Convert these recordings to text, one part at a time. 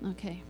Okay.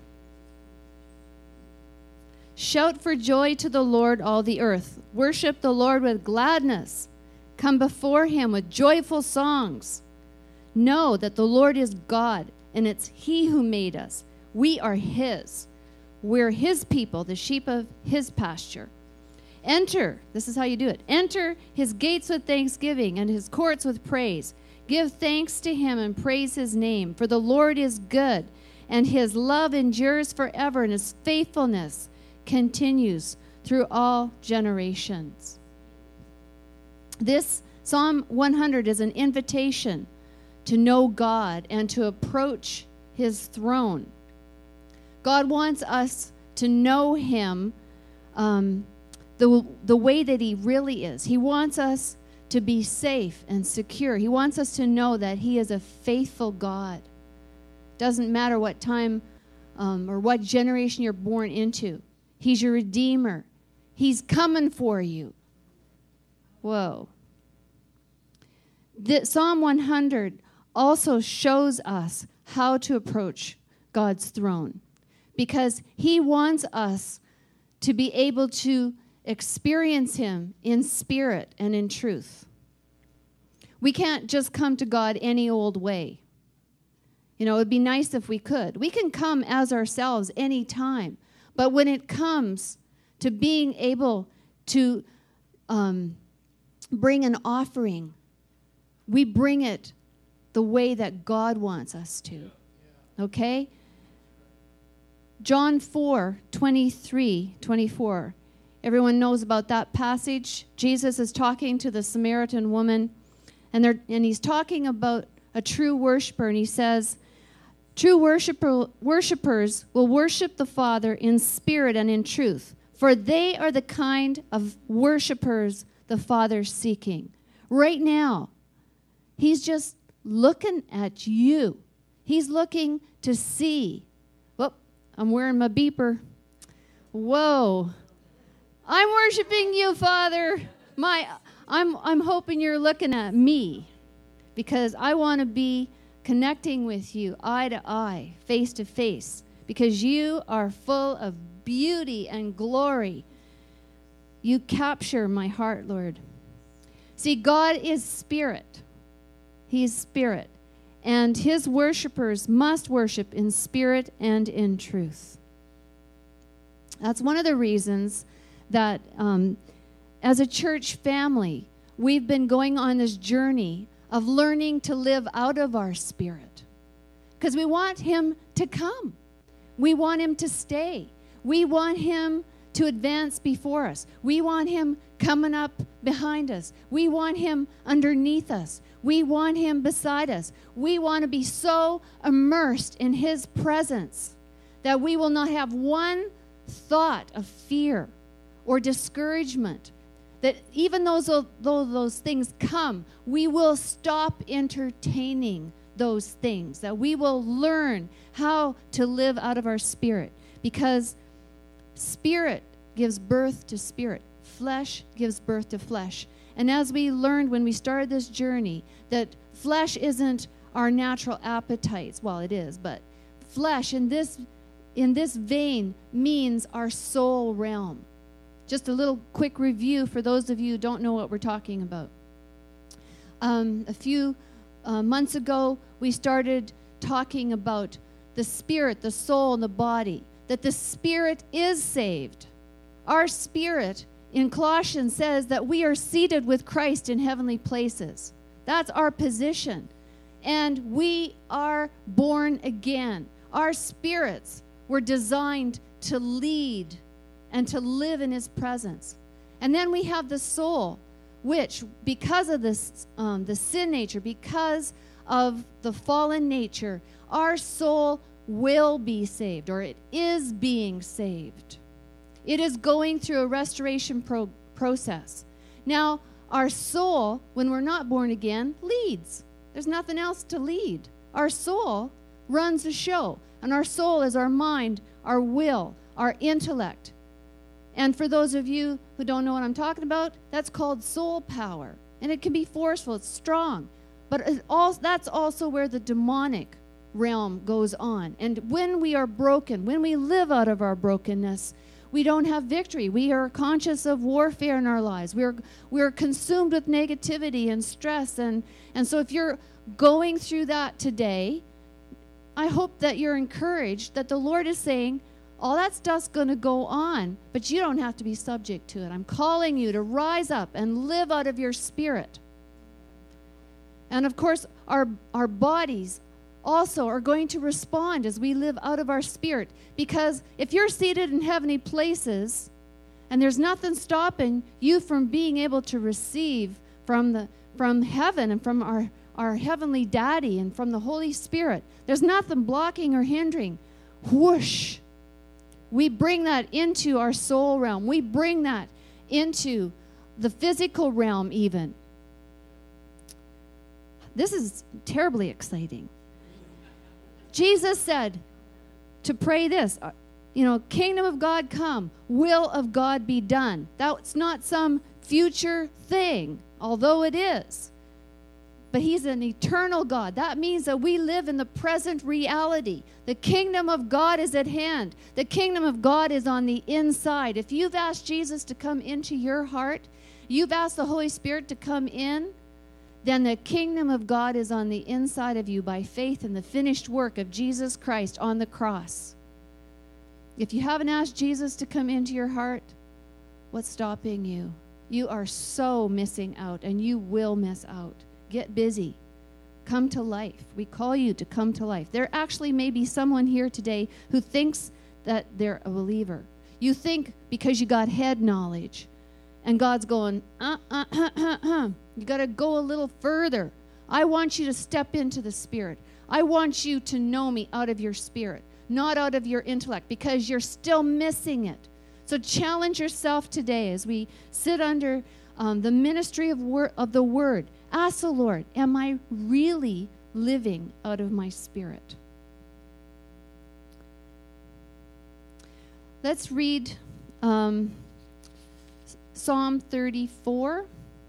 Shout for joy to the Lord, all the earth. Worship the Lord with gladness. Come before him with joyful songs. Know that the Lord is God, and it's he who made us. We are his. We're his people, the sheep of his pasture. Enter, this is how you do it. Enter his gates with thanksgiving and his courts with praise. Give thanks to him and praise his name. For the Lord is good, and his love endures forever, and his faithfulness continues through all generations. This Psalm 100 is an invitation to know God and to approach his throne. God wants us to know him the way that he really is. He wants us to be safe and secure. He wants us to know that he is a faithful God. Doesn't matter what time or what generation you're born into. He's your Redeemer. He's coming for you. Whoa. Psalm 100 also shows us how to approach God's throne, because he wants us to be able to experience him in spirit and in truth. We can't just come to God any old way. You know, it'd be nice if we could. We can come as ourselves anytime. But when it comes to being able to bring an offering, we bring it the way that God wants us to. Okay? John 4:23-24. Everyone knows about that passage. Jesus is talking to the Samaritan woman, and he's talking about a true worshiper, and he says, true worshipers will worship the Father in spirit and in truth, for they are the kind of worshipers the Father's seeking. Right now, he's just looking at you. He's looking to see. Whoop, I'm wearing my beeper. Whoa. I'm worshiping you, Father. I'm hoping you're looking at me, because I want to be connecting with you eye to eye, face to face, because you are full of beauty and glory. You capture my heart, Lord. See, God is spirit. He is spirit. And his worshipers must worship in spirit and in truth. That's one of the reasons that as a church family, we've been going on this journey of learning to live out of our spirit. Because we want him to come. We want him to stay. We want him to advance before us. We want him coming up behind us. We want him underneath us. We want him beside us. We want to be so immersed in his presence that we will not have one thought of fear or discouragement. That even though those things come, we will stop entertaining those things. That we will learn how to live out of our spirit. Because spirit gives birth to spirit. Flesh gives birth to flesh. And as we learned when we started this journey, that flesh isn't our natural appetites. Well, it is, but flesh in this vein means our soul realm. Just a little quick review for those of you who don't know what we're talking about. A few months ago, we started talking about the spirit, the soul, and the body. That the spirit is saved. Our spirit in Colossians says that we are seated with Christ in heavenly places. That's our position. And we are born again. Our spirits were designed to lead and to live in his presence. And then we have the soul, which, because of this, the sin nature, because of the fallen nature, our soul will be saved, or it is being saved. It is going through a restoration process. Now, our soul, when we're not born again, leads. There's nothing else to lead. Our soul runs the show. And our soul is our mind, our will, our intellect. And for those of you who don't know what I'm talking about, that's called soul power. And it can be forceful, it's strong. But that's also where the demonic realm goes on. And when we are broken, when we live out of our brokenness, we don't have victory. We are conscious of warfare in our lives. We're consumed with negativity and stress. And so if you're going through that today, I hope that you're encouraged that the Lord is saying, all that stuff's going to go on, but you don't have to be subject to it. I'm calling you to rise up and live out of your spirit. And of course, our bodies also are going to respond as we live out of our spirit. Because if you're seated in heavenly places and there's nothing stopping you from being able to receive from heaven and from our heavenly daddy and from the Holy Spirit, there's nothing blocking or hindering. Whoosh! We bring that into our soul realm. We bring that into the physical realm even. This is terribly exciting. Jesus said to pray this, kingdom of God come, will of God be done. That's not some future thing, although it is. But he's an eternal God. That means that we live in the present reality. The kingdom of God is at hand. The kingdom of God is on the inside. If you've asked Jesus to come into your heart, you've asked the Holy Spirit to come in, then the kingdom of God is on the inside of you by faith in the finished work of Jesus Christ on the cross. If you haven't asked Jesus to come into your heart, what's stopping you? You are so missing out, and you will miss out. Get busy. Come to life. We call you to come to life. There actually may be someone here today who thinks that they're a believer. You think because you got head knowledge, and God's going, You got to go a little further. I want you to step into the Spirit. I want you to know me out of your spirit, not out of your intellect, because you're still missing it. So challenge yourself today as we sit under the ministry of the Word. Ask the Lord, am I really living out of my spirit? Let's read Psalm 34,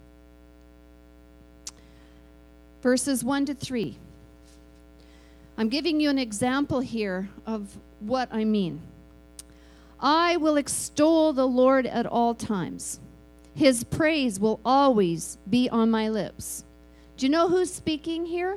verses 1 to 3. I'm giving you an example here of what I mean. I will extol the Lord at all times. His praise will always be on my lips. Do you know who's speaking here?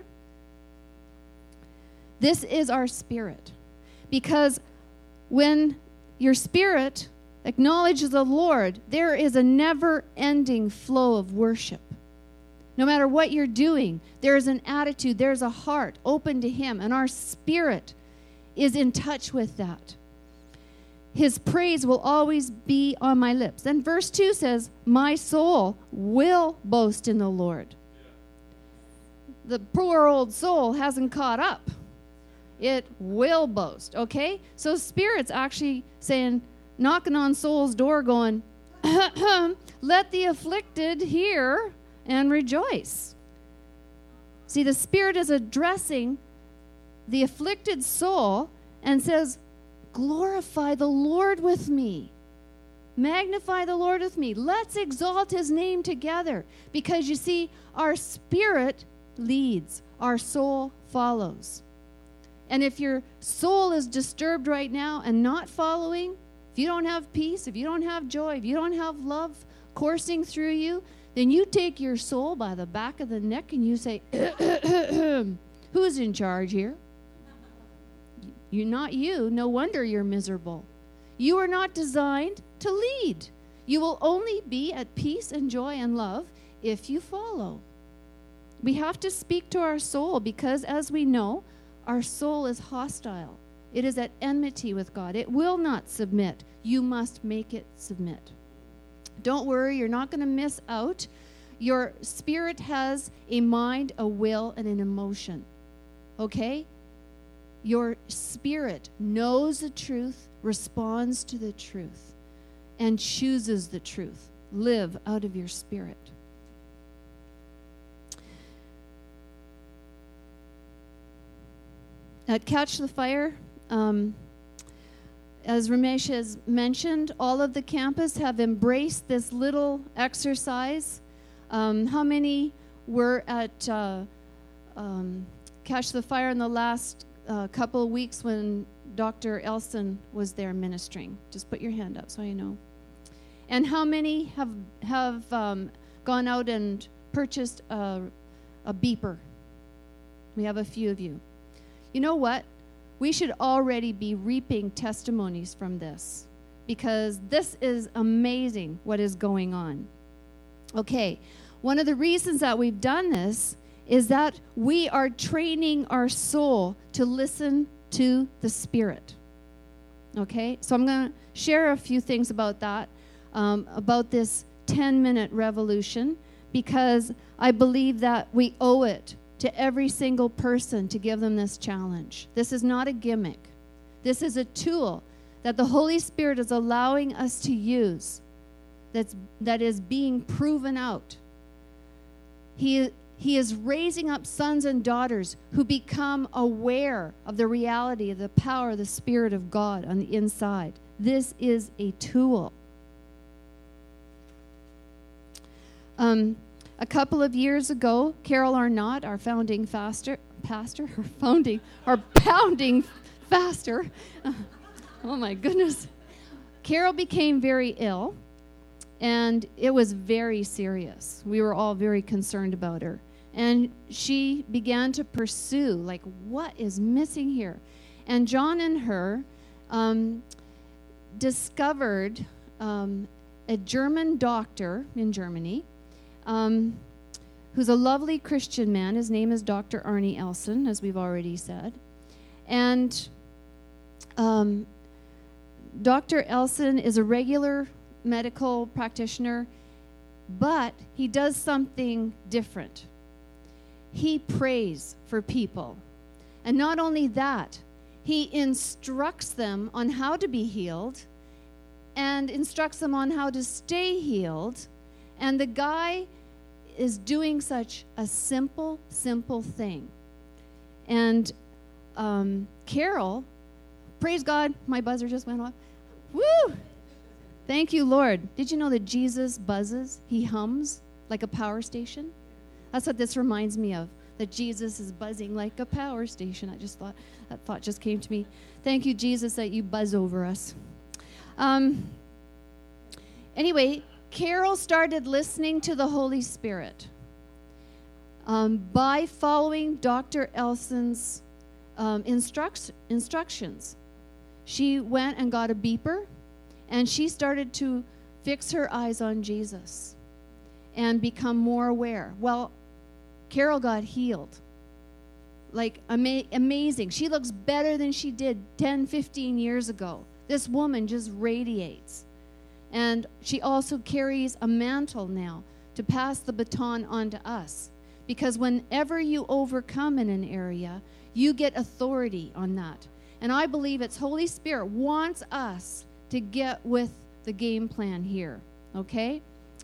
This is our spirit. Because when your spirit acknowledges the Lord, there is a never-ending flow of worship. No matter what you're doing, there is an attitude, there's a heart open to Him, and our spirit is in touch with that. His praise will always be on my lips. Then verse 2 says, my soul will boast in the Lord. The poor old soul hasn't caught up. It will boast, okay? So Spirit's actually saying, knocking on soul's door going, let the afflicted hear and rejoice. See, the Spirit is addressing the afflicted soul and says, glorify the Lord with me. Magnify the Lord with me. Let's exalt His name together. Because you see, our spirit leads, our soul follows. And if your soul is disturbed right now and not following, if you don't have peace, if you don't have joy, if you don't have love coursing through you, then you take your soul by the back of the neck and you say, who's in charge here? You're not you. No wonder you're miserable. You are not designed to lead. You will only be at peace and joy and love if you follow. We have to speak to our soul because, as we know, our soul is hostile. It is at enmity with God. It will not submit. You must make it submit. Don't worry, you're not going to miss out. Your spirit has a mind, a will, and an emotion. Okay? Your spirit knows the truth, responds to the truth, and chooses the truth. Live out of your spirit. At Catch the Fire, as Ramesh has mentioned, all of the campus have embraced this little exercise. How many were at Catch the Fire in the last a couple of weeks when Dr. Elson was there ministering? Just put your hand up so I know. And how many have gone out and purchased a beeper? We have a few of you. You know what? We should already be reaping testimonies from this, because this is amazing what is going on. Okay, one of the reasons that we've done this is that we are training our soul to listen to the Spirit. Okay, so I'm going to share a few things about that, about this 10-minute revolution, because I believe that we owe it to every single person to give them this challenge. This is not a gimmick. This is a tool that the Holy Spirit is allowing us to use that is being proven out. He is raising up sons and daughters who become aware of the reality of the power of the Spirit of God on the inside. This is a tool. A couple of years ago, Carol Arnott, our pounding faster. Oh my goodness. Carol became very ill, and it was very serious. We were all very concerned about her. And she began to pursue, like, what is missing here? And John and her discovered a German doctor in Germany, who's a lovely Christian man. His name is Dr. Arnie Elson, as we've already said. And Dr. Elson is a regular medical practitioner, but he does something different. He prays for people. And not only that, he instructs them on how to be healed and instructs them on how to stay healed. And the guy is doing such a simple thing. And Carol, praise God, my buzzer just went off. Woo! Thank you, Lord. Did you know that Jesus buzzes? He hums like a power station? That's what this reminds me of, that Jesus is buzzing like a power station. That thought just came to me. Thank you, Jesus, that you buzz over us. Anyway, Carol started listening to the Holy Spirit by following Dr. Elson's instructions. She went and got a beeper, and she started to fix her eyes on Jesus and become more aware. Well, Carol got healed. Like, amazing. She looks better than she did 10, 15 years ago. This woman just radiates. And she also carries a mantle now to pass the baton on to us. Because whenever you overcome in an area, you get authority on that. And I believe it's Holy Spirit wants us to get with the game plan here. Okay?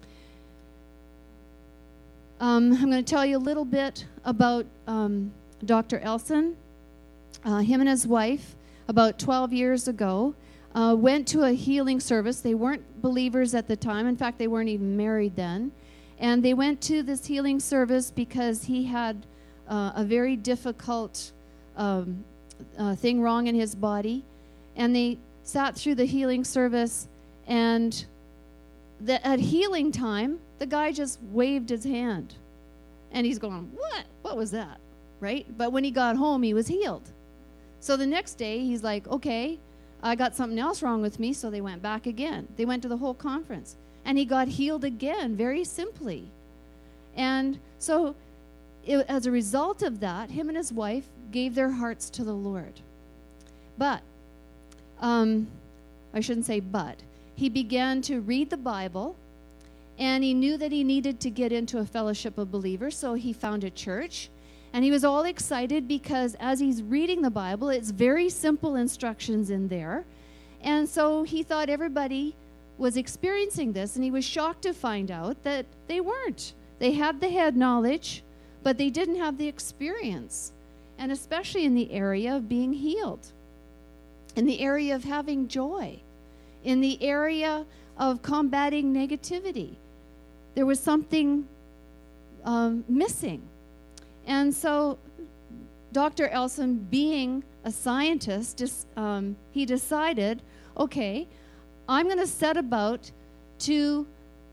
I'm going to tell you a little bit about Dr. Elson. Him and his wife, about 12 years ago, went to a healing service. They weren't believers at the time. In fact, they weren't even married then. And they went to this healing service because he had a very difficult thing wrong in his body. And they sat through the healing service, and at healing time, the guy just waved his hand. And he's going, what? What was that? Right? But when he got home, he was healed. So the next day, he's like, okay, I got something else wrong with me, so they went back again. They went to the whole conference. And he got healed again, very simply. And so as a result of that, him and his wife gave their hearts to the Lord. But, I shouldn't say but, he began to read the Bible, and he knew that he needed to get into a fellowship of believers, so he found a church. And he was all excited because as he's reading the Bible, it's very simple instructions in there. And so he thought everybody was experiencing this, and he was shocked to find out that they weren't. They had the head knowledge, but they didn't have the experience, and especially in the area of being healed, in the area of having joy, in the area of combating negativity. There was something missing. And so Dr. Elson, being a scientist, he decided, okay, I'm going to set about to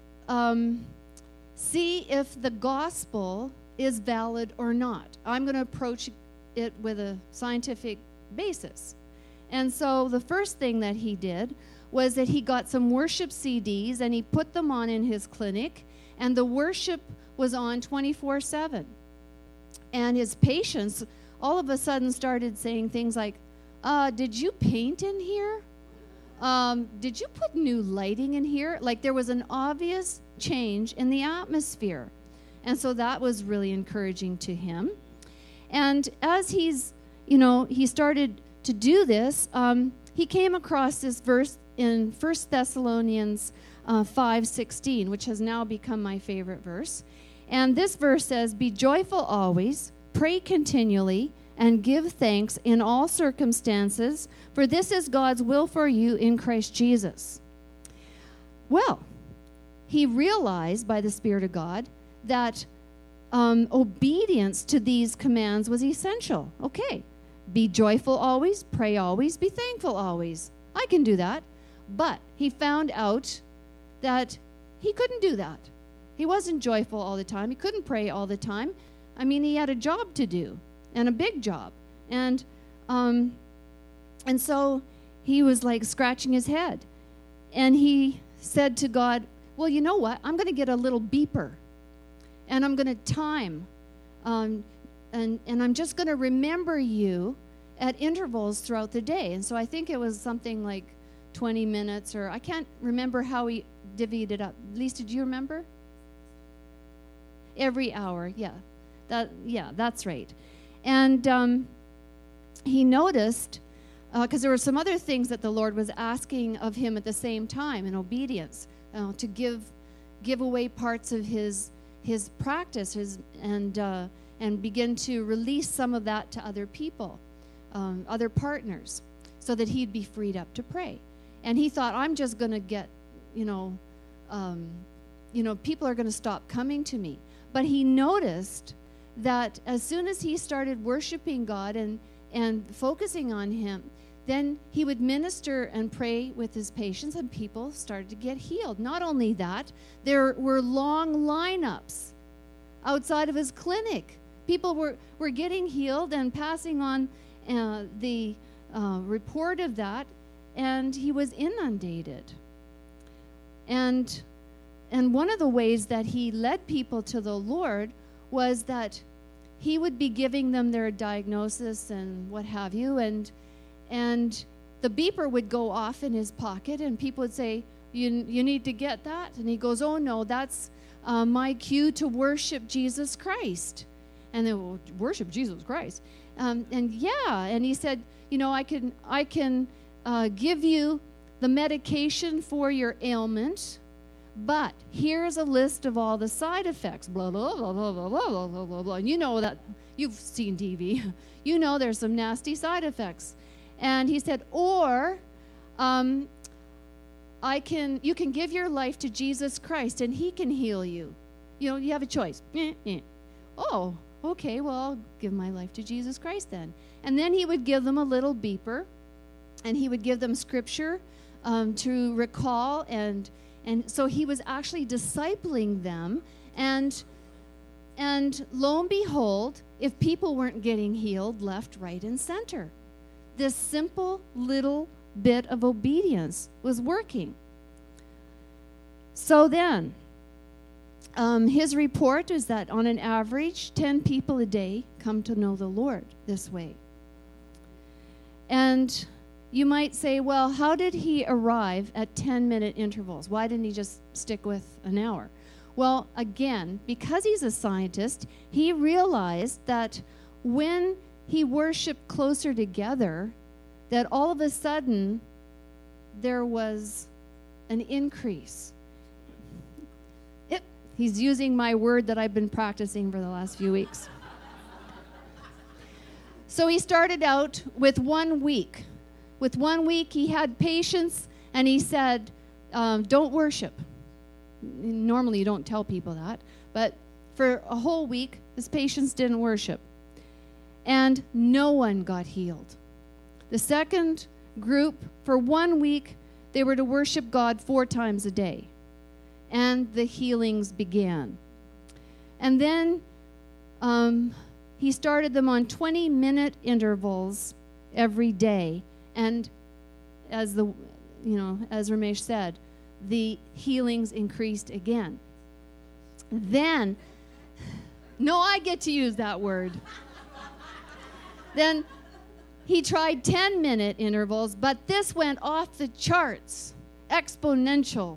see if the gospel is valid or not. I'm going to approach it with a scientific basis. And so the first thing that he did was that he got some worship CDs and he put them on in his clinic, and the worship was on 24/7. And his patients all of a sudden started saying things like, did you paint in here? Did you put new lighting in here? Like there was an obvious change in the atmosphere. And so that was really encouraging to him. And as he started to do this, he came across this verse in 1 Thessalonians 5:16, which has now become my favorite verse. And this verse says, "Be joyful always, pray continually, and give thanks in all circumstances, for this is God's will for you in Christ Jesus." Well, he realized by the Spirit of God that obedience to these commands was essential. Okay, be joyful always, pray always, be thankful always. I can do that. But he found out that he couldn't do that. He wasn't joyful all the time. He couldn't pray all the time. I mean, he had a job to do, and a big job. And so he was like scratching his head. And he said to God, well, you know what? I'm going to get a little beeper. And I'm going to time. And I'm just going to remember you at intervals throughout the day. And so I think it was something like 20 minutes, or I can't remember how he divvied it up. Lisa, did you remember? Every hour, yeah. That's right. And he noticed, because there were some other things that the Lord was asking of him at the same time in obedience, to give away parts of his practice, and begin to release some of that to other people, other partners, so that he'd be freed up to pray. And he thought, I'm just going to get, people are going to stop coming to me. But he noticed that as soon as he started worshiping God and focusing on him, then he would minister and pray with his patients, and people started to get healed. Not only that, there were long lineups outside of his clinic. People were getting healed and passing on the report of that, and he was inundated. And one of the ways that he led people to the Lord was that he would be giving them their diagnosis and what have you, and the beeper would go off in his pocket, and people would say, you need to get that? And he goes, oh no, that's my cue to worship Jesus Christ. And they will worship Jesus Christ. And he said, I can give you the medication for your ailment, but here's a list of all the side effects, blah, blah, blah, blah, blah, blah, blah, blah, blah. And you know that, you've seen TV. You know there's some nasty side effects. And he said, or you can give your life to Jesus Christ, and he can heal you. You have a choice. Oh, okay, well, I'll give my life to Jesus Christ then. And then he would give them a little beeper, and he would give them scripture to recall, and so he was actually discipling them, and lo and behold, if people weren't getting healed left, right, and center, this simple little bit of obedience was working. So then, his report is that on an average, 10 people a day come to know the Lord this way. And you might say, well, how did he arrive at 10-minute intervals? Why didn't he just stick with an hour? Well, again, because he's a scientist, he realized that when he worshiped closer together, that all of a sudden there was an increase. He's using my word that I've been practicing for the last few weeks. So he started out with 1 week. With 1 week, he had patients, and he said, don't worship. Normally, you don't tell people that. But for a whole week, his patients didn't worship. and no one got healed. The second group, for 1 week, they were to worship God 4 times a day, and the healings began. And then he started them on 20-minute intervals every day, and as Ramesh said, the healings increased again. Then, no, I get to use that word. Then he tried 10-minute intervals, but this went off the charts, exponential.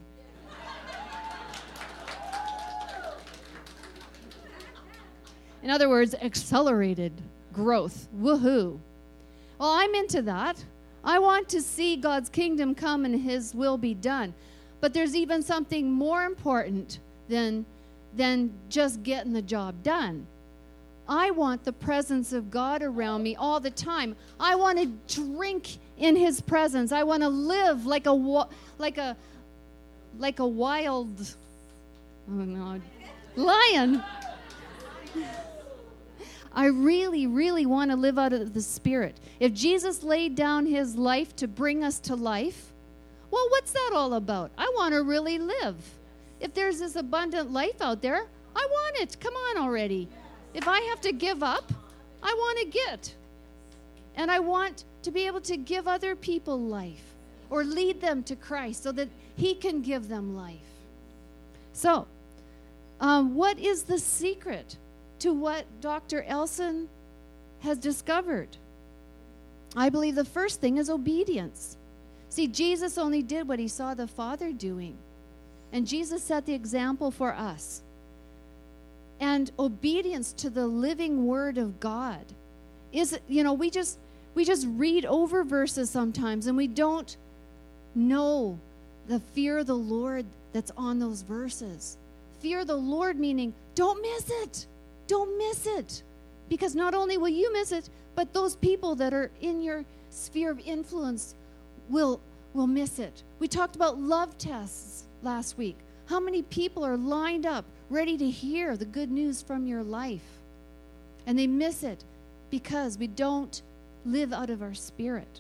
In other words, accelerated growth. Woohoo. Well, I'm into that. I want to see God's kingdom come and his will be done. But there's even something more important than just getting the job done. I want the presence of God around me all the time. I want to drink in his presence. I want to live like a wild lion. I really, really want to live out of the Spirit. If Jesus laid down his life to bring us to life, well, what's that all about? I want to really live. If there's this abundant life out there, I want it. Come on already. If I have to give up, I want to get. And I want to be able to give other people life or lead them to Christ so that he can give them life. So, what is the secret to what Dr. Elson has discovered? I believe the first thing is obedience. See, Jesus only did what he saw the Father doing. And Jesus set the example for us. And obedience to the living Word of God is, we just read over verses sometimes and we don't know the fear of the Lord that's on those verses. Fear of the Lord meaning, don't miss it. Don't miss it. Because not only will you miss it, but those people that are in your sphere of influence will miss it. We talked about love tests last week. How many people are lined up, ready to hear the good news from your life? And they miss it because we don't live out of our spirit.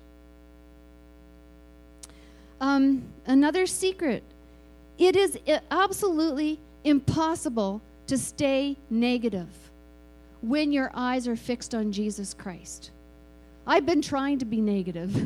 Another secret. It is absolutely impossible to stay negative when your eyes are fixed on Jesus Christ. I've been trying to be negative.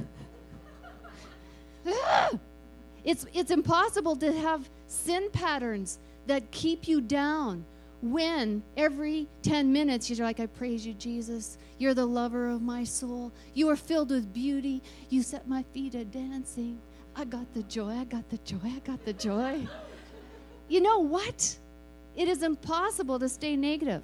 It's impossible to have sin patterns that keep you down when every 10 minutes you're like, I praise you, Jesus. You're the lover of my soul. You are filled with beauty. You set my feet a dancing. I got the joy. I got the joy. I got the joy. You know what? It is impossible to stay negative.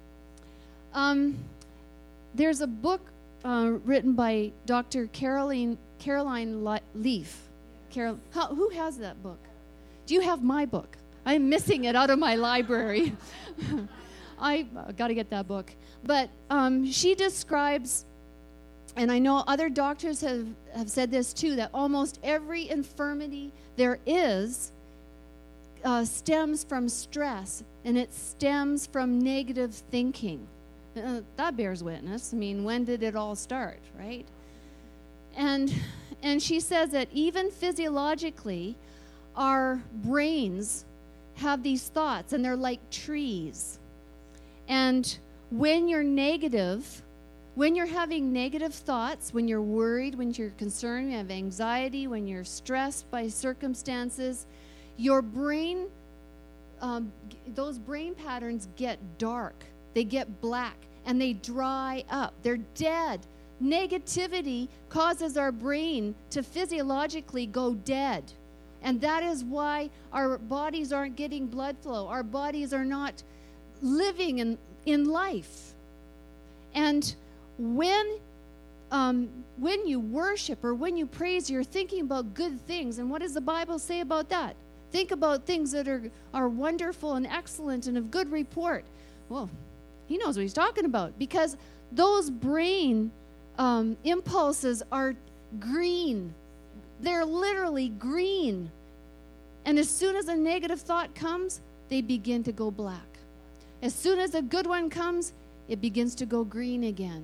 There's a book written by Dr. Caroline Leaf. Who has that book? Do you have my book? I'm missing it out of my library. I got to get that book. But she describes, and I know other doctors have said this too, that almost every infirmity there is stems from stress, and it stems from negative thinking. That bears witness. I mean, when did it all start, right? And she says that even physiologically, our brains have these thoughts, and they're like trees. And when you're negative, when you're having negative thoughts, when you're worried, when you're concerned, you have anxiety, when you're stressed by circumstances, your brain, those brain patterns get dark. They get black, and they dry up. They're dead. Negativity causes our brain to physiologically go dead. And that is why our bodies aren't getting blood flow. Our bodies are not living in life. And when you worship or when you praise, you're thinking about good things. And what does the Bible say about that? Think about things that are wonderful and excellent and of good report. Well, he knows what he's talking about, because those brain impulses are green. They're literally green. And as soon as a negative thought comes, they begin to go black. As soon as a good one comes, it begins to go green again.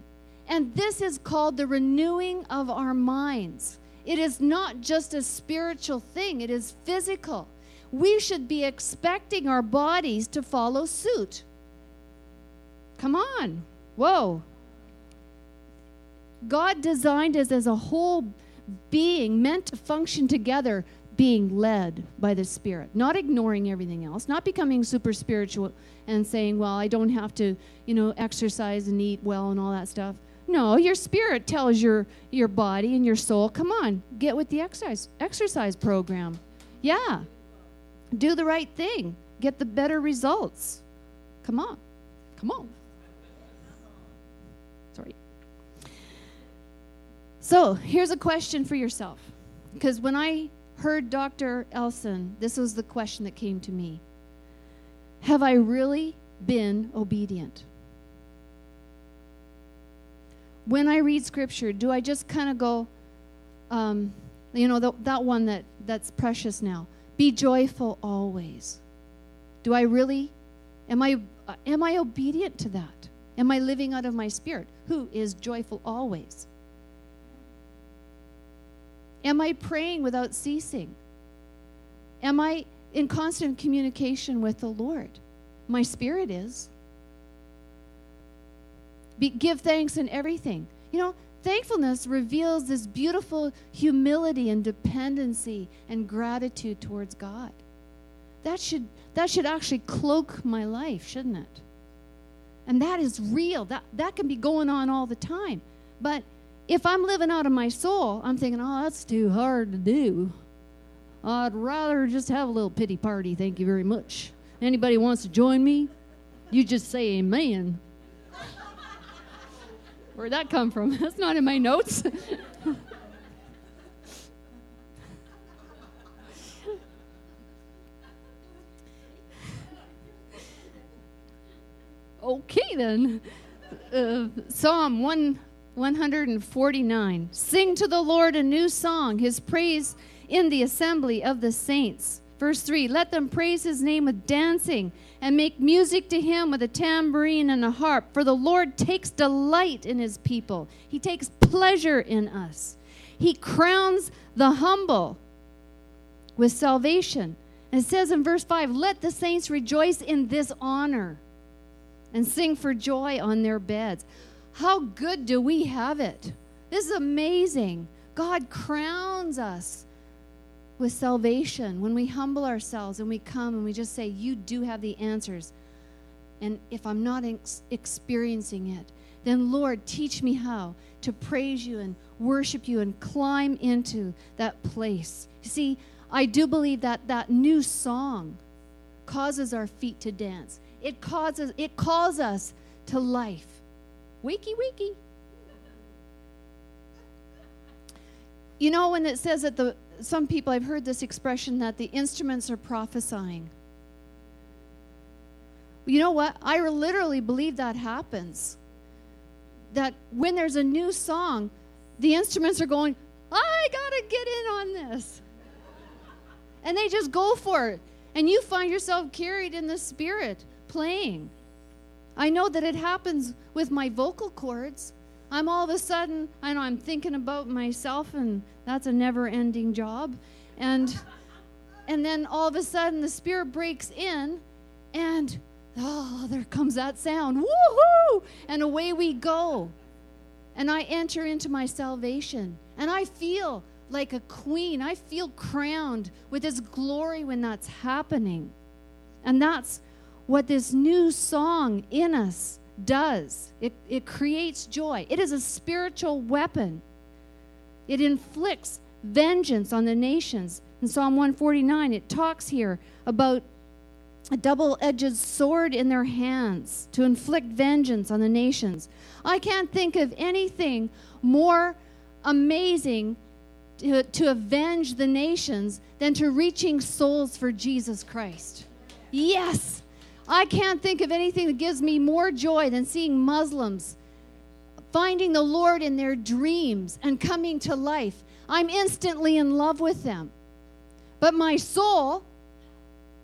And this is called the renewing of our minds. It is not just a spiritual thing, it is physical. We should be expecting our bodies to follow suit. Come on. Whoa. God designed us as a whole being meant to function together, being led by the Spirit, not ignoring everything else, not becoming super spiritual and saying, well, I don't have to, exercise and eat well and all that stuff. No, your spirit tells your body and your soul, come on, get with the exercise program. Yeah. Do the right thing. Get the better results. Come on. Come on. Sorry. So, here's a question for yourself. Because when I heard Dr. Elson, this was the question that came to me. Have I really been obedient? When I read Scripture, do I just kind of go, that one that's precious now. Be joyful always. Do I really, am I obedient to that? Am I living out of my spirit? Who is joyful always? Am I praying without ceasing? Am I in constant communication with the Lord? My spirit is. Give thanks in everything. Thankfulness reveals this beautiful humility and dependency and gratitude towards God. That should actually cloak my life, shouldn't it? And that is real. That can be going on all the time. But if I'm living out of my soul, I'm thinking, oh, that's too hard to do. I'd rather just have a little pity party, thank you very much. Anybody wants to join me? You just say amen. Where'd that come from? That's not in my notes. Okay, then. Psalm 149. Sing to the Lord a new song, his praise in the assembly of the saints. Verse 3, let them praise his name with dancing and make music to him with a tambourine and a harp. For the Lord takes delight in his people. He takes pleasure in us. He crowns the humble with salvation. And it says in verse 5, let the saints rejoice in this honor and sing for joy on their beds. How good do we have it? This is amazing. God crowns us with salvation when we humble ourselves and we come and we just say, you do have the answers. And if I'm not experiencing it, then Lord, teach me how to praise you and worship you and climb into that place. You see, I do believe that new song causes our feet to dance. It calls us to life. Wakey, wakey. When it says that some people, I've heard this expression that the instruments are prophesying. You know what? I literally believe that happens. That when there's a new song, the instruments are going, I gotta get in on this. And they just go for it. And you find yourself carried in the Spirit, playing. I know that it happens with my vocal cords. I'm all of a sudden, I'm thinking about myself, and that's a never-ending job. And then all of a sudden, the Spirit breaks in, and there comes that sound. Woohoo! And away we go. And I enter into my salvation. And I feel like a queen. I feel crowned with His glory when that's happening. And that's what this new song in us does. It creates joy. It is a spiritual weapon. It inflicts vengeance on the nations. In Psalm 149, it talks here about a double-edged sword in their hands to inflict vengeance on the nations. I can't think of anything more amazing to avenge the nations than to reaching souls for Jesus Christ. Yes! I can't think of anything that gives me more joy than seeing Muslims finding the Lord in their dreams and coming to life. I'm instantly in love with them. But my soul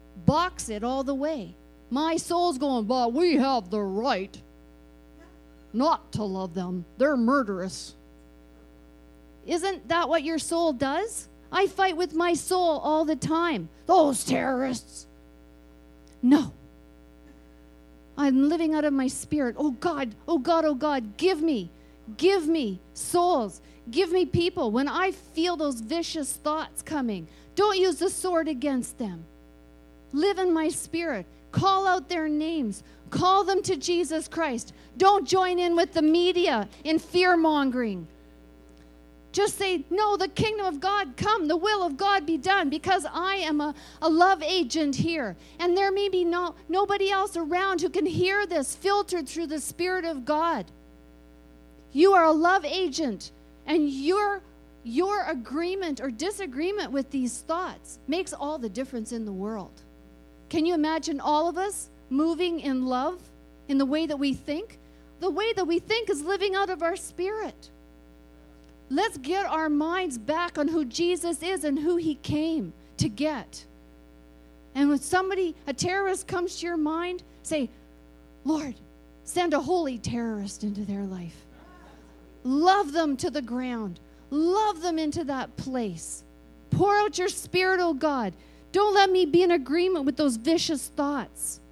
balks it all the way. My soul's going, but we have the right. not to love them. They're murderous. Isn't that what your soul does? I fight with my soul all the time. Those terrorists. No. I'm living out of my spirit. Oh God, oh God, oh God, give me souls. Give me people. When I feel those vicious thoughts coming, don't use the sword against them. Live in my spirit. Call out their names. Call them to Jesus Christ. Don't join in with the media in fear-mongering. Just say, no, the kingdom of God come, the will of God be done, because I am a love agent here. And there may be nobody else around who can hear this filtered through the Spirit of God. You are a love agent, and your agreement or disagreement with these thoughts makes all the difference in the world. Can you imagine all of us moving in love in the way that we think? The way that we think is living out of our spirit. Let's get our minds back on who Jesus is and who he came to get. And when a terrorist comes to your mind, say, Lord, send a holy terrorist into their life. Love them to the ground. Love them into that place. Pour out your spirit, oh God. Don't let me be in agreement with those vicious thoughts.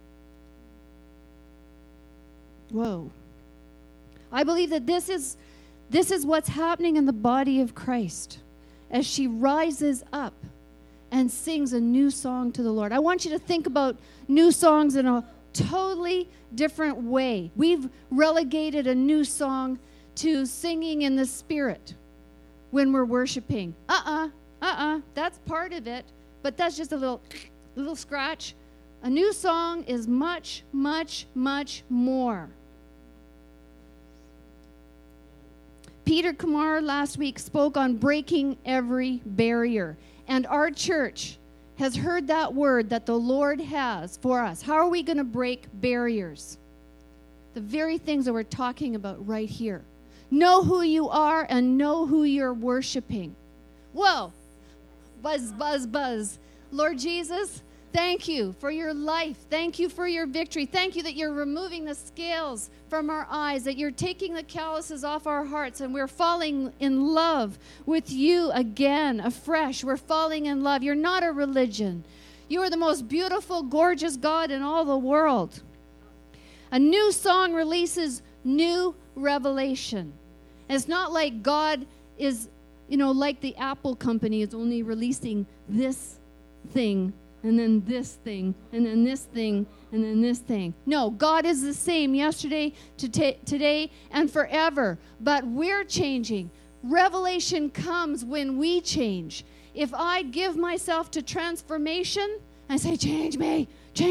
Whoa. I believe that this is what's happening in the body of Christ as she rises up and sings a new song to the Lord. I want you to think about new songs in a totally different way. We've relegated a new song to singing in the Spirit when we're worshiping. That's part of it, but that's just a little scratch. A new song is much, much, much more. Peter Kumar last week spoke on breaking every barrier. And our church has heard that word that the Lord has for us. How are we going to break barriers? The very things that we're talking about right here. Know who you are and know who you're worshiping. Whoa. Buzz, buzz, buzz. Lord Jesus, thank you for your life. Thank you for your victory. Thank you that you're removing the scales from our eyes, that you're taking the calluses off our hearts, and we're falling in love with you again, afresh. We're falling in love. You're not a religion. You are the most beautiful, gorgeous God in all the world. A new song releases new revelation. And it's not like God is, like the Apple company is only releasing this thing and then this thing, and then this thing, and then this thing. No, God is the same yesterday, today, and forever. But we're changing. Revelation comes when we change. If I give myself to transformation, I say, change me,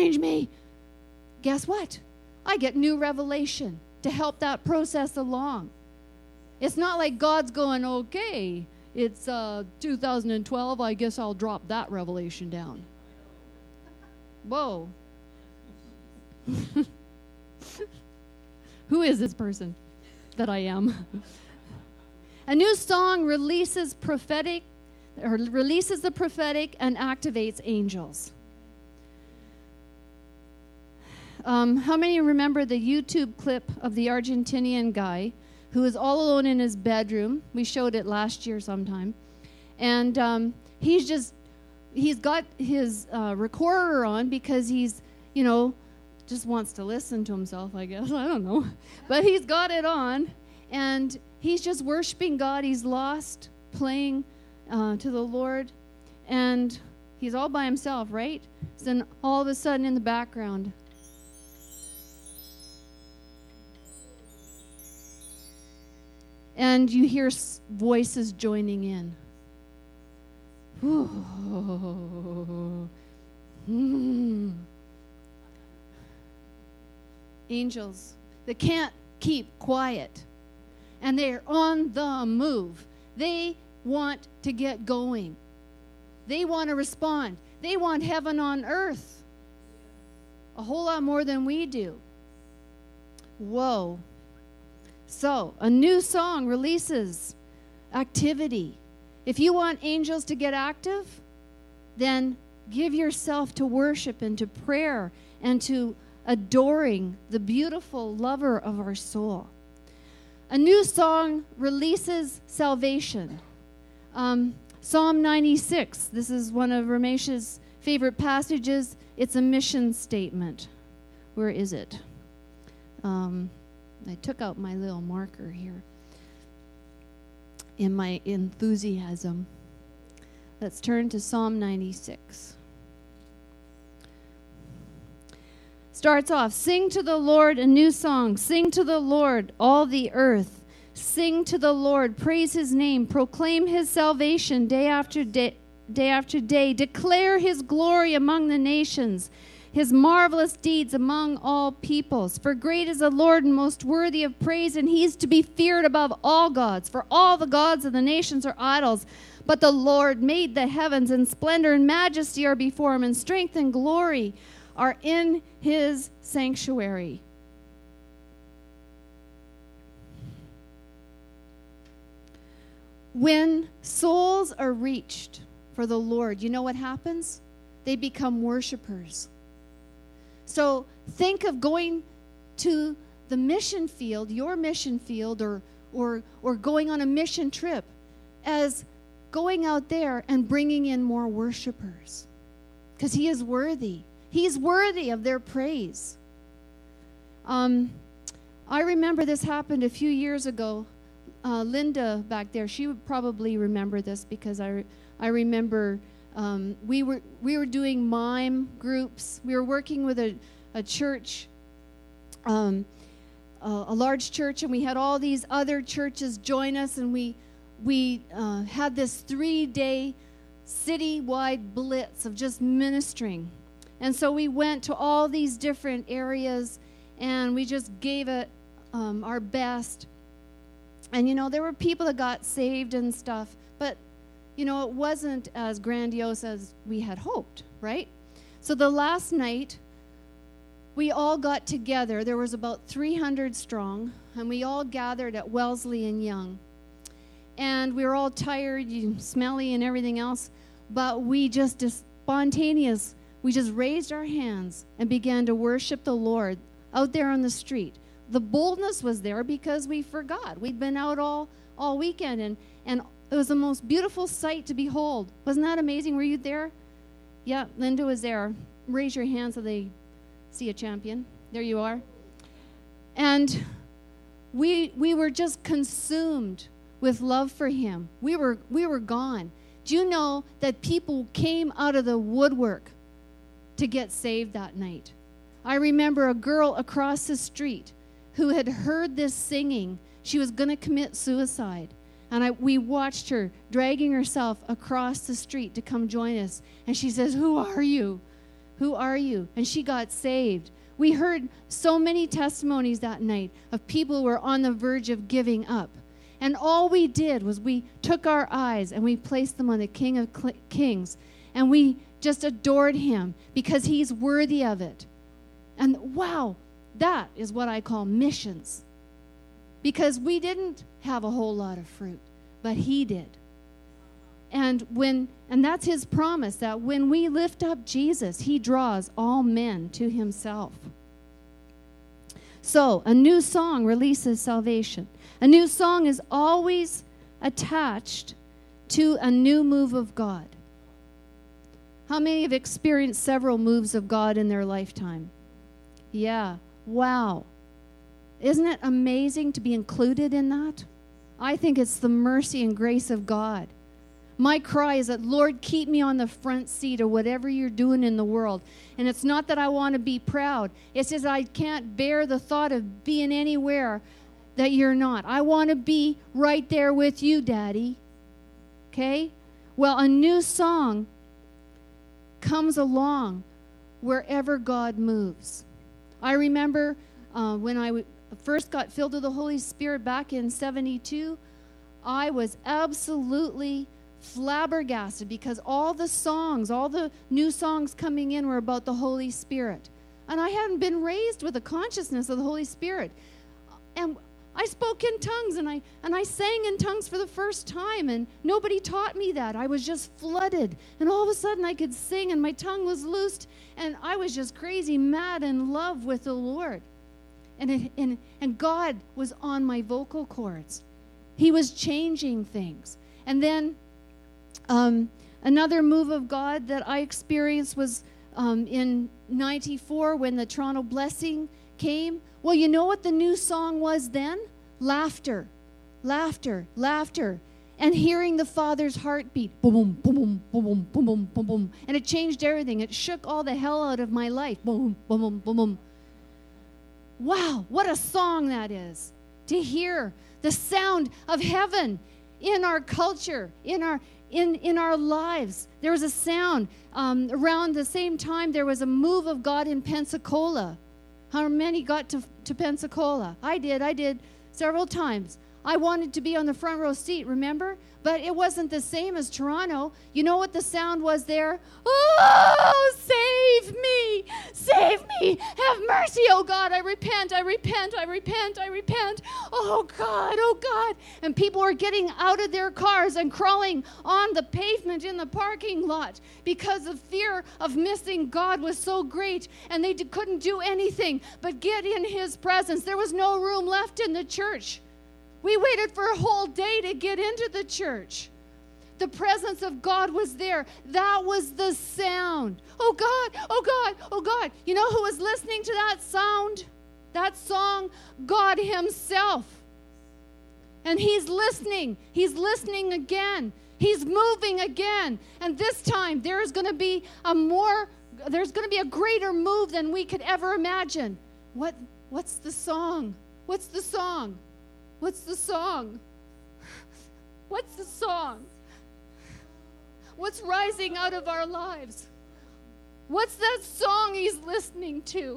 guess what? I get new revelation to help that process along. It's not like God's going, okay, it's 2012, I guess I'll drop that revelation down. Whoa. Who is this person that I am? A new song releases the prophetic and activates angels. How many remember the YouTube clip of the Argentinian guy who is all alone in his bedroom? We showed it last year sometime. And he's got his recorder on because he's, just wants to listen to himself, I guess. I don't know. But he's got it on, and he's just worshiping God. He's lost, playing to the Lord, and he's all by himself, right? So then all of a sudden in the background, and you hear voices joining in. Angels that can't keep quiet, and they're on the move. They want to get going. They want to respond. They want heaven on earth a whole lot more than we do. Whoa. So, a new song releases activity. If you want angels to get active, then give yourself to worship and to prayer and to adoring the beautiful lover of our soul. A new song releases salvation. Psalm 96, this is one of Ramesh's favorite passages. It's a mission statement. Where is it? I took out my little marker here in my enthusiasm. Let's turn to Psalm 96. Starts off, sing to the Lord a new song. Sing to the Lord, all the earth. Sing to the Lord, praise his name. Proclaim his salvation day after day. Declare his glory among the nations, his marvelous deeds among all peoples. For great is the Lord and most worthy of praise, and he is to be feared above all gods. For all the gods of the nations are idols, but the Lord made the heavens, and splendor and majesty are before him, and strength and glory are in his sanctuary. When souls are reached for the Lord, you know what happens? They become worshipers. So think of going to the mission field, your mission field, or going on a mission trip as going out there and bringing in more worshipers. Because he is worthy. He's worthy of their praise. I remember this happened a few years ago. Linda back there, she would probably remember this because I remember we were doing mime groups. We were working with a church, a large church, and we had all these other churches join us, and we had this 3-day citywide blitz of just ministering. And so we went to all these different areas, and we just gave it our best. And, there were people that got saved and stuff, but, it wasn't as grandiose as we had hoped, right? So the last night, we all got together. There was about 300 strong, and we all gathered at Wellesley and Young. And we were all tired, smelly and everything else, but we just spontaneous. We just raised our hands and began to worship the Lord out there on the street. The boldness was there because we forgot. We'd been out all weekend, and it was the most beautiful sight to behold. Wasn't that amazing? Were you there? Yeah, Linda was there. Raise your hand so they see a champion. There you are. And we were just consumed with love for him. We were gone. Do you know that people came out of the woodwork to get saved that night? I remember a girl across the street who had heard this singing. She was going to commit suicide. And we watched her dragging herself across the street to come join us. And she says, "Who are you? Who are you?" And she got saved. We heard so many testimonies that night of people who were on the verge of giving up. And all we did was we took our eyes and we placed them on the King of Kings. And we just adored him because he's worthy of it. And wow, that is what I call missions. Because we didn't have a whole lot of fruit, but he did. And that's his promise, that when we lift up Jesus, he draws all men to himself. So, a new song releases salvation. A new song is always attached to a new move of God. How many have experienced several moves of God in their lifetime? Yeah. Wow. Isn't it amazing to be included in that? I think it's the mercy and grace of God. My cry is that, Lord, keep me on the front seat of whatever you're doing in the world. And it's not that I want to be proud. It's just I can't bear the thought of being anywhere that you're not. I want to be right there with you, Daddy. Okay? Well, a new song comes along wherever God moves. I remember when I first got filled with the Holy Spirit back in 72, I was absolutely flabbergasted because all the new songs coming in were about the Holy Spirit. And I hadn't been raised with a consciousness of the Holy Spirit. And I spoke in tongues, and I sang in tongues for the first time, and nobody taught me that. I was just flooded, and all of a sudden I could sing, and my tongue was loosed, and I was just crazy, mad in love with the Lord. And God was on my vocal cords. He was changing things. And then another move of God that I experienced was in 94 when the Toronto Blessing came. Well, you know what the new song was then? Laughter, laughter, laughter. And hearing the Father's heartbeat. Boom, boom, boom, boom, boom, boom, boom, boom. And it changed everything. It shook all the hell out of my life. Boom, boom, boom, boom, boom. Wow, what a song that is. To hear the sound of heaven in our culture, in our lives. There was a sound. Around the same time, there was a move of God in Pensacola. How many got to Pensacola? I did several times. I wanted to be on the front row seat, remember? But it wasn't the same as Toronto. You know what the sound was there? Oh, save me! Save me! Have mercy, oh God! I repent, I repent, I repent, I repent. Oh God, oh God. And people were getting out of their cars and crawling on the pavement in the parking lot because the fear of missing God was so great, and they couldn't do anything but get in His presence. There was no room left in the church. We waited for a whole day to get into the church. The presence of God was there. That was the sound. Oh God, oh God, oh God. You know who was listening to that sound? That song? God Himself. And He's listening. He's listening again. He's moving again. And this time there's going to be a greater move than we could ever imagine. What's the song? What's the song? What's the song? What's the song? What's rising out of our lives? What's that song He's listening to?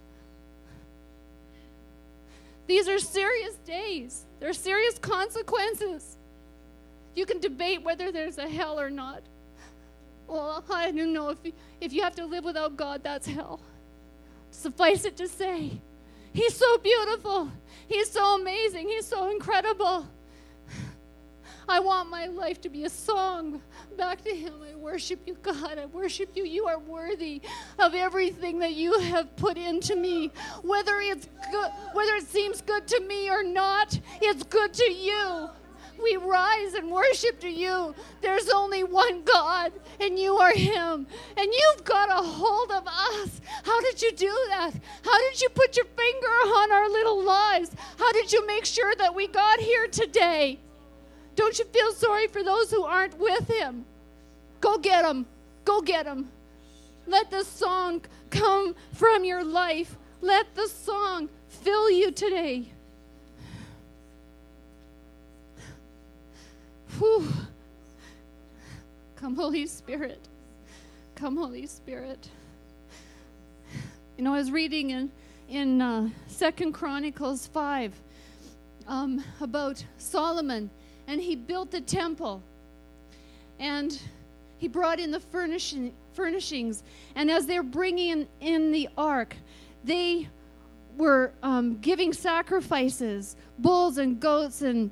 These are serious days. There are serious consequences. You can debate whether there's a hell or not. Well, I don't know. If you have to live without God, that's hell. Suffice it to say, He's so beautiful. He's so amazing. He's so incredible. I want my life to be a song back to Him. I worship You, God. I worship You. You are worthy of everything that You have put into me. Whether it's good, whether it seems good to me or not, it's good to You. We rise and worship to You. There's only one God, and You are Him. And You've got a hold of us. How did You do that? How did You put Your finger on our little lives? How did You make sure that we got here today? Don't you feel sorry for those who aren't with Him? Go get them. Go get them. Let the song come from your life. Let the song fill you today. Whew. Come, Holy Spirit. Come, Holy Spirit. You know, I was reading in 2 Chronicles 5 about Solomon, and he built the temple, and he brought in the furnishings, and as they're bringing in the ark, they were giving sacrifices, bulls and goats and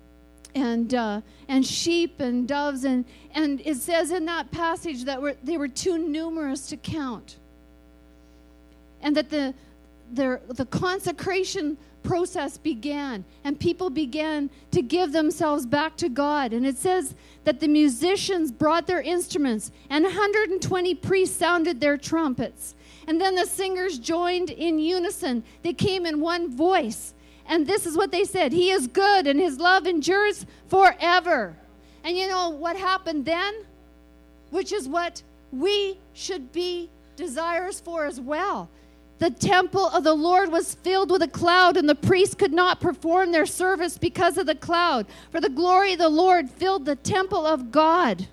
sheep and doves, and it says in that passage that they were too numerous to count, and that the consecration process began, and people began to give themselves back to God. And it says that the musicians brought their instruments, and 120 priests sounded their trumpets, and then the singers joined in unison. They came in one voice. And this is what they said: He is good, and His love endures forever. And you know what happened then? Which is what we should be desirous for as well. The temple of the Lord was filled with a cloud, and the priests could not perform their service because of the cloud. For the glory of the Lord filled the temple of God.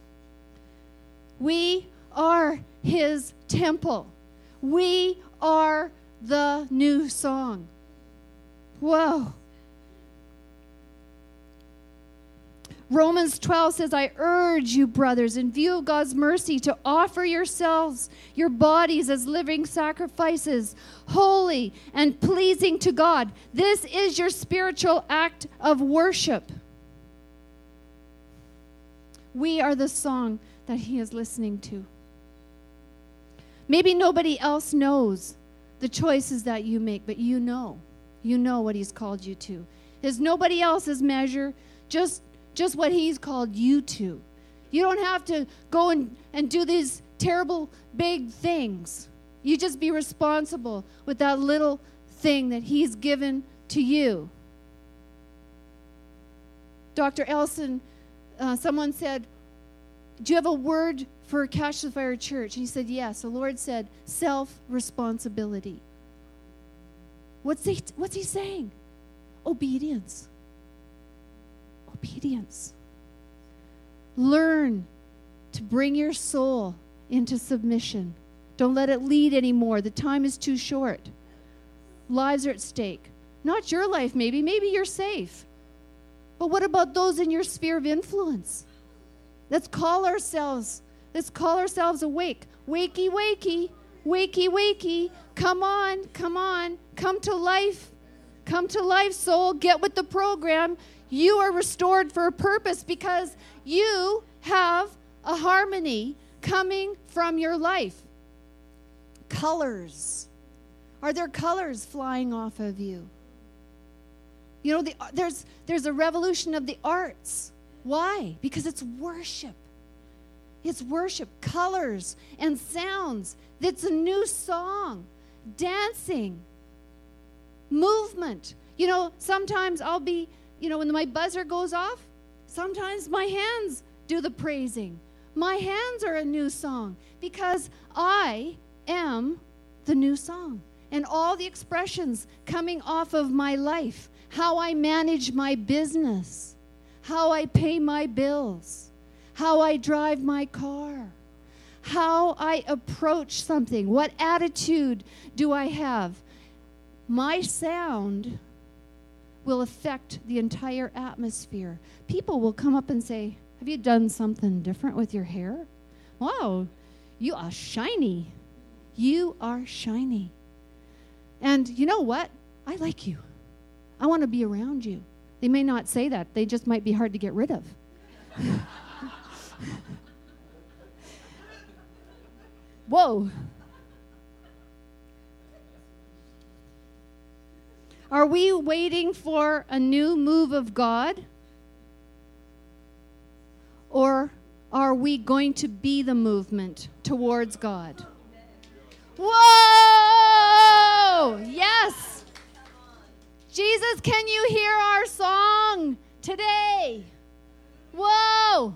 We are His temple. We are the new song. Whoa. Romans 12 says, I urge you, brothers, in view of God's mercy, to offer yourselves, your bodies as living sacrifices, holy and pleasing to God. This is your spiritual act of worship. We are the song that he is listening to. Maybe nobody else knows the choices that you make, but you know. You know what he's called you to. There's nobody else's measure, just what he's called you to. You don't have to go and do these terrible big things. You just be responsible with that little thing that he's given to you. Dr. Elson, someone said, do you have a word for Catch the Fire Church? And he said, yes. The Lord said, self-responsibility. What's he saying? Obedience. Obedience. Learn to bring your soul into submission. Don't let it lead anymore. The time is too short. Lives are at stake. Not your life, maybe. Maybe you're safe. But what about those in your sphere of influence? Let's call ourselves awake. Wakey, wakey, wakey, wakey. Come on, come on. Come to life. Come to life, soul. Get with the program. You are restored for a purpose because you have a harmony coming from your life. Colors. Are there colors flying off of you? You know, there's a revolution of the arts. Why? Because it's worship. It's worship. Colors and sounds. It's a new song. Dancing. Movement. You know, sometimes I'll be, when my buzzer goes off, sometimes my hands do the praising. My hands are a new song because I am the new song. And all the expressions coming off of my life, how I manage my business, how I pay my bills, how I drive my car, how I approach something, what attitude do I have? My sound will affect the entire atmosphere. People will come up and say, have you done something different with your hair? Wow, you are shiny. You are shiny. And you know what? I like you. I want to be around you. They may not say that. They just might be hard to get rid of. Whoa. Are we waiting for a new move of God? Or are we going to be the movement towards God? Whoa! Yes! Jesus, can you hear our song today? Whoa!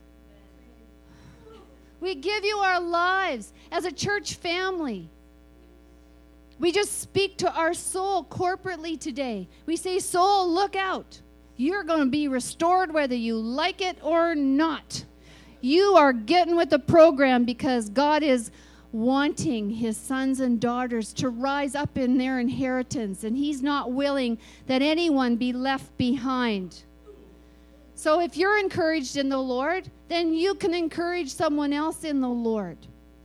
We give you our lives as a church family. We just speak to our soul corporately today. We say, soul, look out. You're going to be restored whether you like it or not. You are getting with the program because God is wanting his sons and daughters to rise up in their inheritance, and he's not willing that anyone be left behind. So if you're encouraged in the Lord, then you can encourage someone else in the Lord.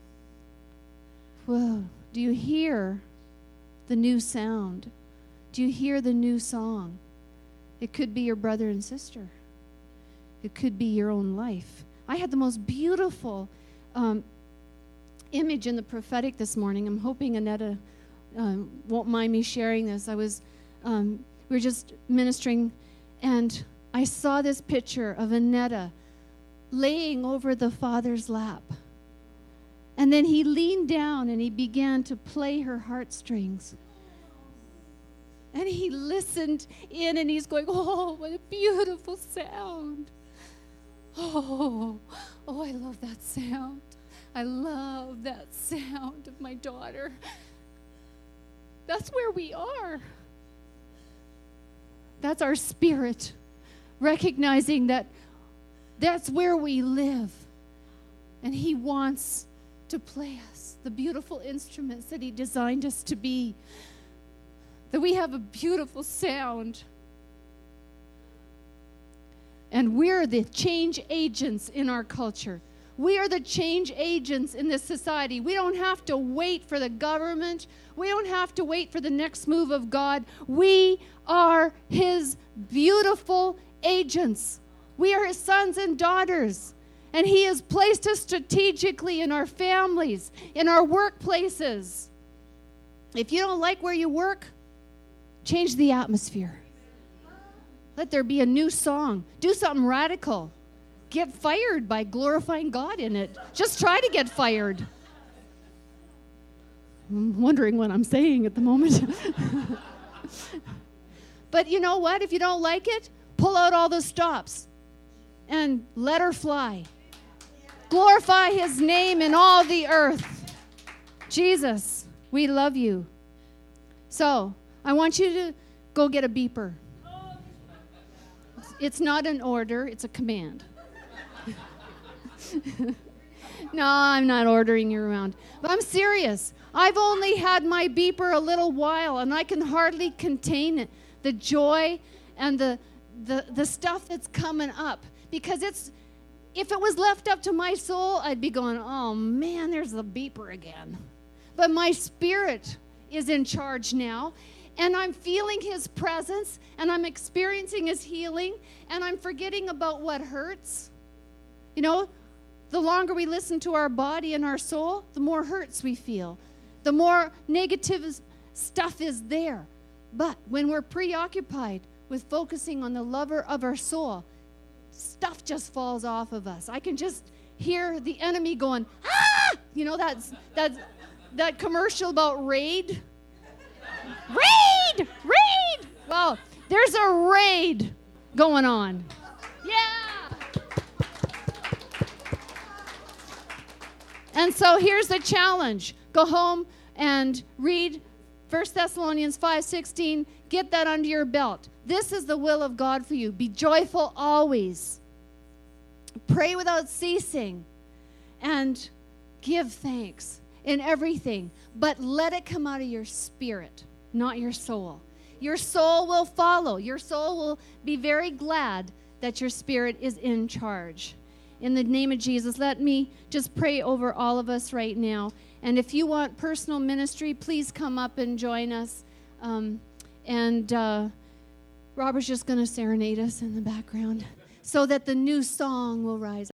Whoa, do you hear the new sound? Do you hear the new song? It could be your brother and sister. It could be your own life. I had the most beautiful image in the prophetic this morning. I'm hoping Annetta won't mind me sharing this. We were just ministering, and I saw this picture of Annetta laying over the Father's lap. And then he leaned down and he began to play her heartstrings. And he listened in and he's going, oh, what a beautiful sound. Oh, I love that sound. I love that sound of my daughter. That's where we are. That's our spirit, recognizing that that's where we live. And he wants to play us the beautiful instruments that he designed us to be. That we have a beautiful sound. And we're the change agents in our culture. We are the change agents in this society. We don't have to wait for the government. We don't have to wait for the next move of God. We are His beautiful agents. We are His sons and daughters. And He has placed us strategically in our families, in our workplaces. If you don't like where you work, change the atmosphere. Let there be a new song. Do something radical. Get fired by glorifying God in it. Just try to get fired. I'm wondering what I'm saying at the moment. But you know what? If you don't like it, pull out all the stops and let her fly. Glorify His name in all the earth. Jesus, we love you. So, I want you to go get a beeper. It's not an order, it's a command. No, I'm not ordering you around. But I'm serious. I've only had my beeper a little while, and I can hardly contain it. The joy and the stuff that's coming up. Because if it was left up to my soul, I'd be going, oh man, there's the beeper again. But my spirit is in charge now. And I'm feeling His presence, and I'm experiencing His healing, and I'm forgetting about what hurts. You know, the longer we listen to our body and our soul, the more hurts we feel. The more negative stuff is there. But when we're preoccupied with focusing on the lover of our soul, stuff just falls off of us. I can just hear the enemy going, ah! You know, that commercial about Raid. Raid! Raid! Well, there's a raid going on. Yeah! And so here's the challenge. Go home and read 1 Thessalonians 5:16. Get that under your belt. This is the will of God for you. Be joyful always. Pray without ceasing. And give thanks in everything. But let it come out of your spirit, not your soul. Your soul will follow. Your soul will be very glad that your spirit is in charge. In the name of Jesus, let me just pray over all of us right now. And if you want personal ministry, please come up and join us. Robert's just going to serenade us in the background so that the new song will rise.